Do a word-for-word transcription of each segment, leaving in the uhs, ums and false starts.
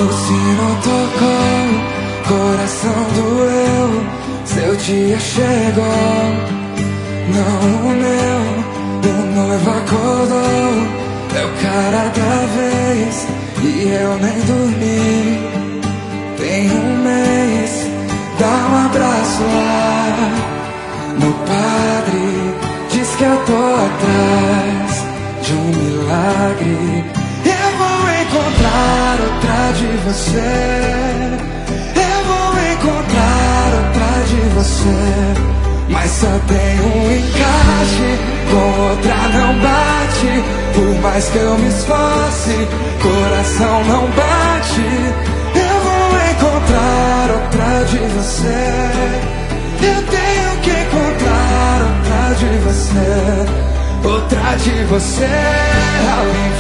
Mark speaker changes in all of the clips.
Speaker 1: O sino tocou, coração doeu, seu dia chegou, não o meu. O noivo acordou, é o cara da vez, e eu nem dormi. Tem um mês, dá um abraço lá no padre, diz que eu tô atrás de um milagre. Eu vou encontrar outra de você, eu vou encontrar outra de você, mas só tem um encaixe, com outra não bate. Por mais que eu me esforce, coração não bate. Eu vou encontrar outra de você, eu tenho que encontrar outra de você. Outra de você, alguém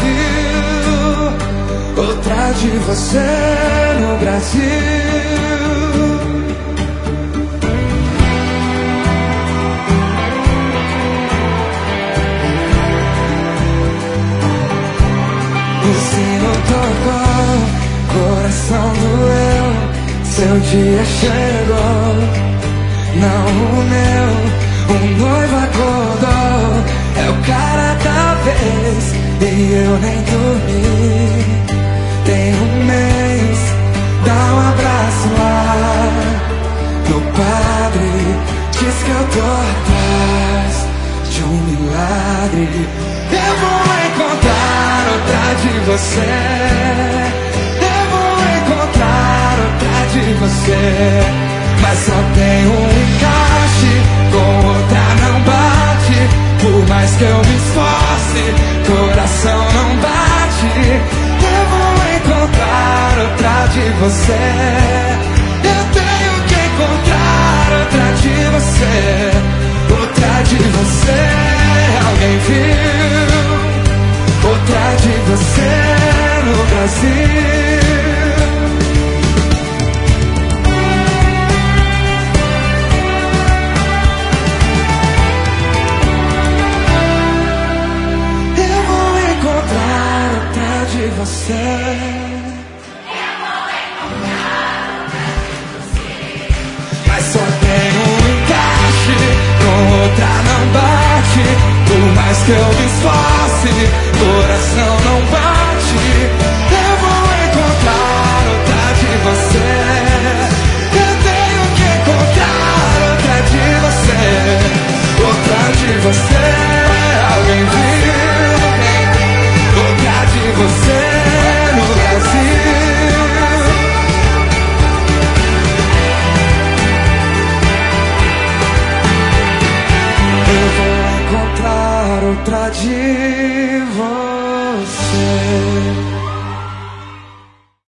Speaker 1: viu? Outra de você no Brasil. O sino tocou, coração doeu, seu dia chegou, não o meu. O noivo acordou, é o cara da vez, e eu nem dormi. Tem um mês, dá um abraço lá no padre, diz que eu tô atrás de um milagre. Eu vou encontrar outra de você, eu vou encontrar outra de você, mas só tem um encaixe, com outra não bate. Por mais que eu me esforce, coração não bate. Eu vou encontrar outra de você, eu tenho que encontrar outra de você. Outra de você, alguém viu? Outra de você no Brasil. Eu vou encontrar outra de você, mas só tem um encaixe, com outra não bate. Por mais que eu me esforce, coração não bate. Eu vou encontrar outra de você, eu tenho que encontrar outra de você. Outra de você, alguém viu? Outra de você no Brasil. Eu vou encontrar outra de você.